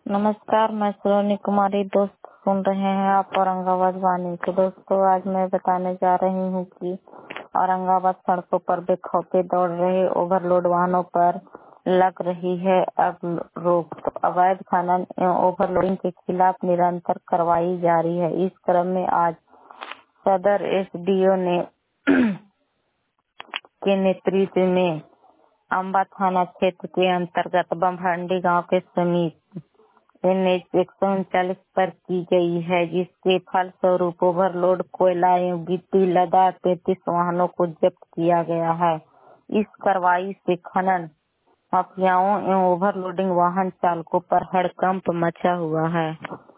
नमस्कार, मैं सलोनी कुमारी। दोस्त सुन रहे हैं आप औरंगाबाद वाणी। तो दोस्तों, आज मैं बताने जा रही हूँ कि औरंगाबाद सड़कों पर बेखौफे दौड़ रहे ओवरलोड वाहनों पर लग रही है अब रोक। तो अवैध खनन एवं ओवरलोडिंग के खिलाफ निरंतर कार्रवाई जारी है। इस क्रम में आज सदर एसडीओ ने के नेतृत्व में अम्बा थाना क्षेत्र के अंतर्गत बमहंडी गांव के समीप NH 139 पर की गई है, जिसके फलस्वरूप ओवरलोड कोयला एवं गिट्टी लदा 33 वाहनों को जब्त किया गया है। इस कार्रवाई से खनन माफियाओं एवं ओवरलोडिंग वाहन चालकों पर हड़कंप मचा हुआ है।